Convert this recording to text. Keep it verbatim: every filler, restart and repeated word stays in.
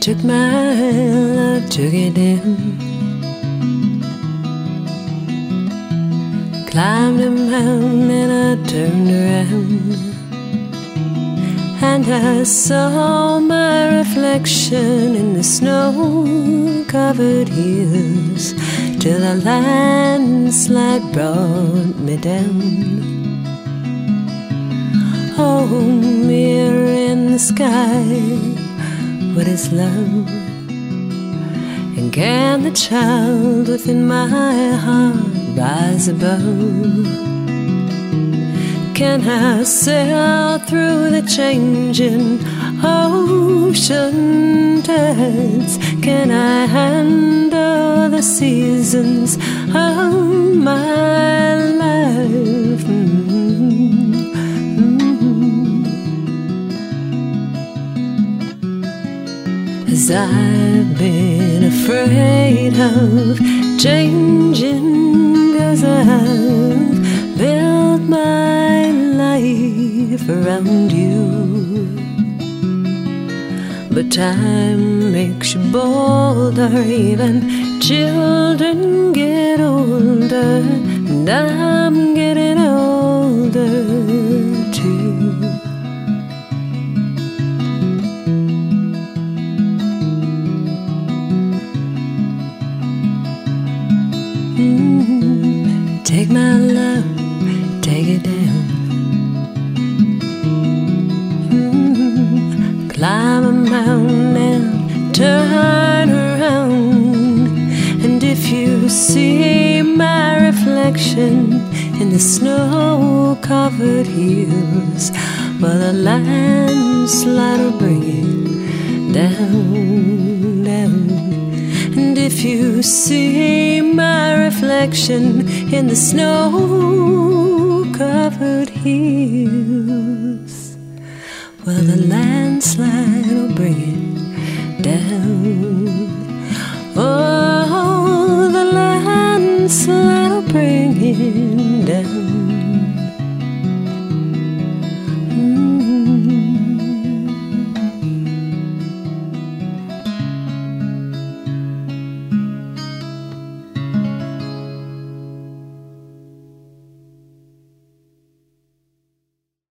took my love, took it down, climbed a mountain and I turned around, and I saw my reflection in the snow-covered hills, till a landslide brought me down. Oh, mirror in the sky, what is love? And can the child within my heart rise above? Can I sail through the changing ocean tides? Can I handle the seasons of my life? As I've been afraid of changing, 'cause I've built my life around you. But time makes you bolder, even children get older, and I'm getting older too. Mm-hmm. Take my love, take it down, mm-hmm. Climb a mountain and turn around, and if you see my reflection in the snow-covered hills, well, a landslide will bring it down, down. And if you see my reflection in the snow-covered hills, well, the landslide will bring it down. Oh, the landslide will bring it